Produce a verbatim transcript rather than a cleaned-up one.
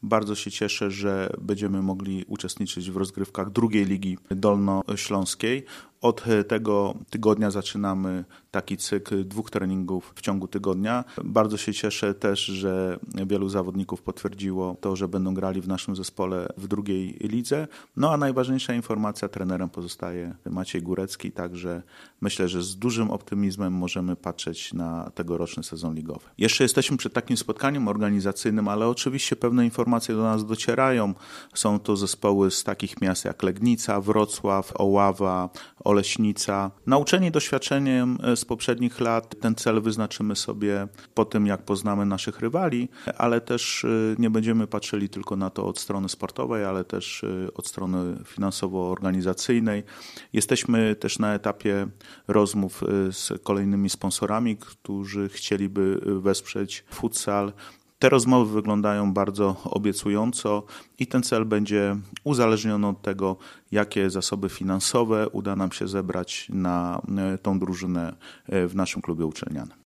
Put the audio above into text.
Bardzo się cieszę, że będziemy mogli uczestniczyć w rozgrywkach drugiej Ligi Dolnośląskiej. Od tego tygodnia zaczynamy taki cykl dwóch treningów w ciągu tygodnia. Bardzo się cieszę też, że wielu zawodników potwierdziło to, że będą grali w naszym zespole w drugiej lidze. No a najważniejsza informacja, trenerem pozostaje Maciej Górecki, także myślę, że z dużym optymizmem możemy patrzeć na tegoroczny sezon ligowy. Jeszcze jesteśmy przed takim spotkaniem organizacyjnym, ale oczywiście pewne informacje do nas docierają. Są to zespoły z takich miast jak Legnica, Wrocław, Oława, Oleśnica. Nauczeni doświadczeniem z poprzednich lat ten cel wyznaczymy sobie po tym, jak poznamy naszych rywali, ale też nie będziemy patrzyli tylko na to od strony sportowej, ale też od strony finansowo-organizacyjnej. Jesteśmy też na etapie rozmów z kolejnymi sponsorami, którzy chcieliby wesprzeć futsal. Te rozmowy wyglądają bardzo obiecująco i ten cel będzie uzależniony od tego, jakie zasoby finansowe uda nam się zebrać na tą drużynę w naszym klubie uczelnianym.